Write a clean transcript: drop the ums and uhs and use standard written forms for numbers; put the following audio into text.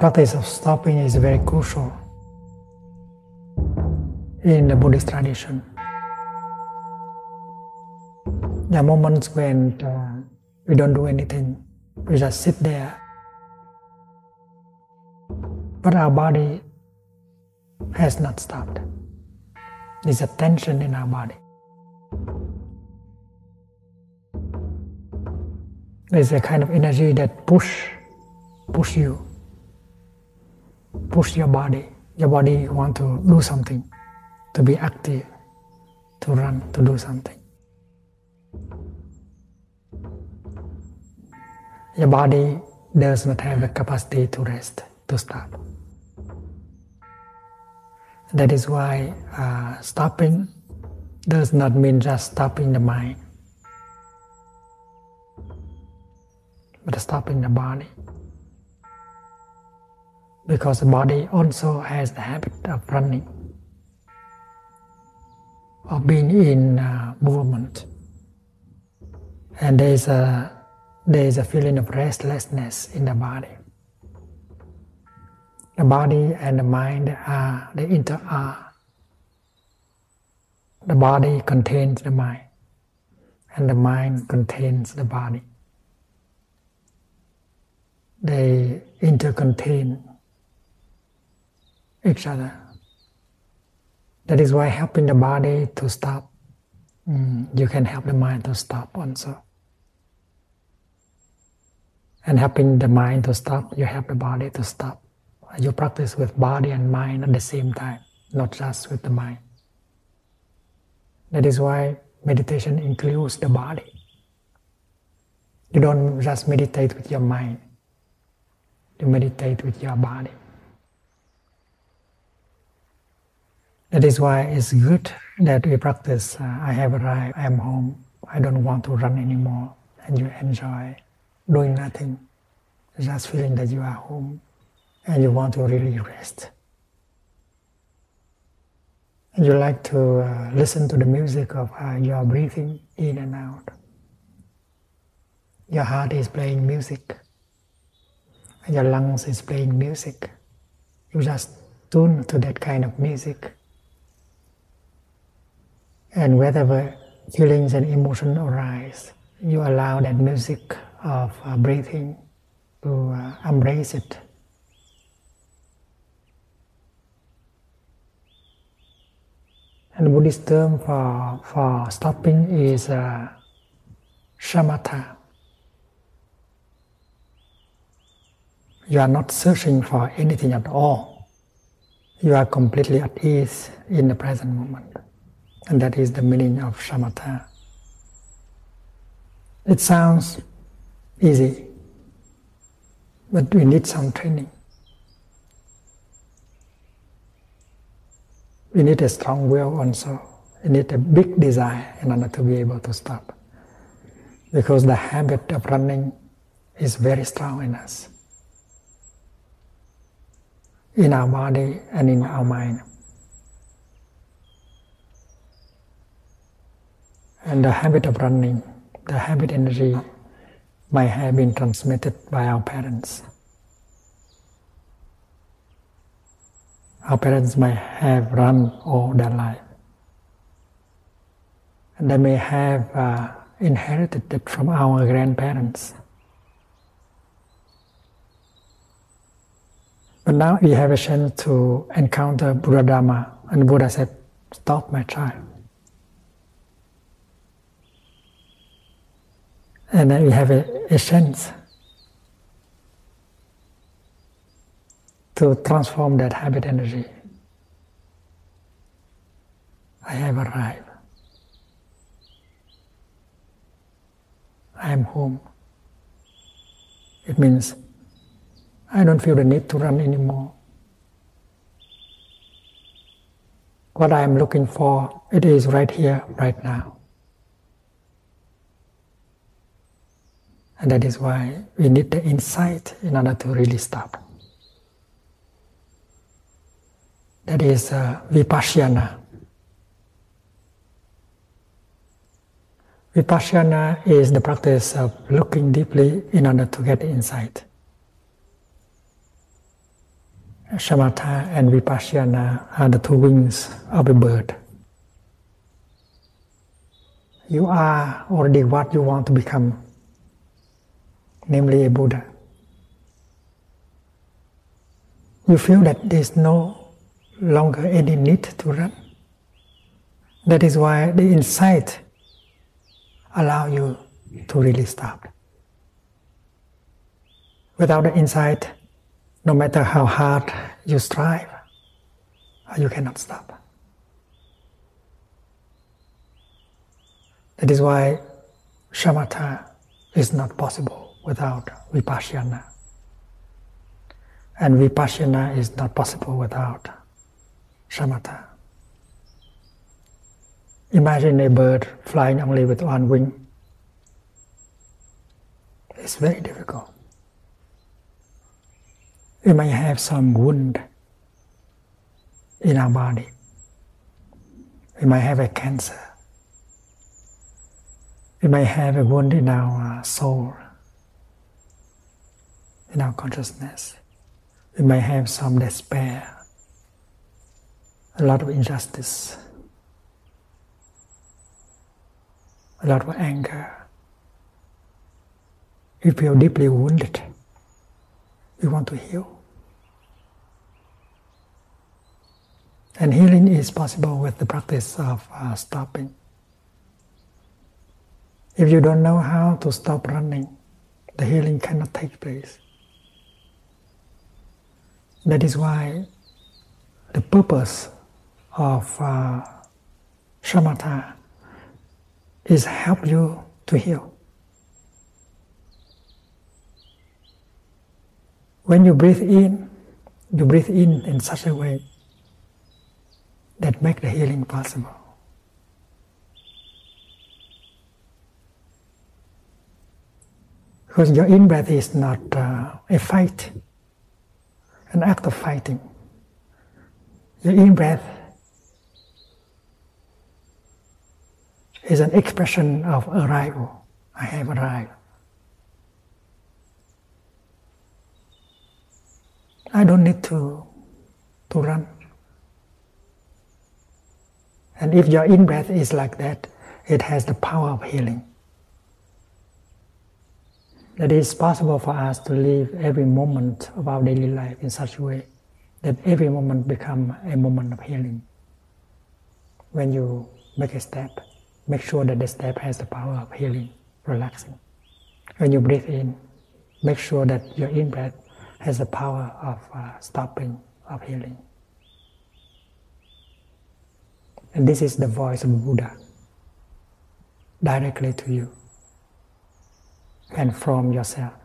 practice of stopping is very crucial in the Buddhist tradition. There are moments when we don't do anything, we just sit there. But our body has not stopped. There's a tension in our body. There's a kind of energy that push you, push your body. Your body want to do something, to be active, to run, to do something. Your body does not have the capacity to rest, to stop. That is why stopping does not mean just stopping the mind, but stopping the body. Because the body also has the habit of running, of being in movement. And there is a feeling of restlessness in the body. The body and the mind they interact. The body contains the mind, and the mind contains the body. They intercontain each other. That is why helping the body to stop, you can help the mind to stop also. And helping the mind to stop, you help the body to stop. You practice with body and mind at the same time, not just with the mind. That is why meditation includes the body. You don't just meditate with your mind. You meditate with your body. That is why it's good that we practice, I have arrived, I am home, I don't want to run anymore, and you enjoy doing nothing, just feeling that you are home, and you want to really rest. And you like to listen to the music of your breathing in and out. Your heart is playing music, and your lungs is playing music. You just tune to that kind of music. And whatever feelings and emotions arise, you allow that music of breathing to embrace it. And the Buddhist term for stopping is shamatha. You are not searching for anything at all. You are completely at ease in the present moment. And that is the meaning of shamatha. It sounds easy, but we need some training. We need a strong will also. We need a big desire in order to be able to stop. Because the habit of running is very strong in us, in our body and in our mind. And the habit of running, the habit energy might have been transmitted by our parents. Our parents might have run all their life. And they may have inherited it from our grandparents. But now we have a chance to encounter Buddha Dharma, and Buddha said, "Stop, my child." And then we have a chance to transform that habit energy. I have arrived. I am home. It means I don't feel the need to run anymore. What I am looking for, it is right here, right now. And that is why we need the insight in order to really stop. That is vipassana. Vipassana is the practice of looking deeply in order to get insight. Shamatha and Vipassana are the two wings of a bird. You are already what you want to become, namely a Buddha. You feel that there is no longer any need to run. That is why the insight allows you to really stop. Without the insight, no matter how hard you strive, you cannot stop. That is why shamatha is not possible without vipassana. And vipassana is not possible without shamatha. Imagine a bird flying only with one wing. It's very difficult. We may have some wound in our body. We might have a cancer. We may have a wound in our soul, in our consciousness. We may have some despair, a lot of injustice, a lot of anger. We feel deeply wounded. We want to heal. And healing is possible with the practice of stopping. If you don't know how to stop running, the healing cannot take place. That is why the purpose of shamatha is help you to heal. When you breathe in such a way that make the healing possible. Because your in-breath is not a fight, an act of fighting. Your in-breath is an expression of arrival. I have arrived. I don't need to run. And if your in-breath is like that, it has the power of healing. That it is possible for us to live every moment of our daily life in such a way that every moment becomes a moment of healing. When you make a step, make sure that the step has the power of healing, relaxing. When you breathe in, make sure that your in-breath has the power of stopping, of healing. And this is the voice of Buddha, directly to you and from yourself.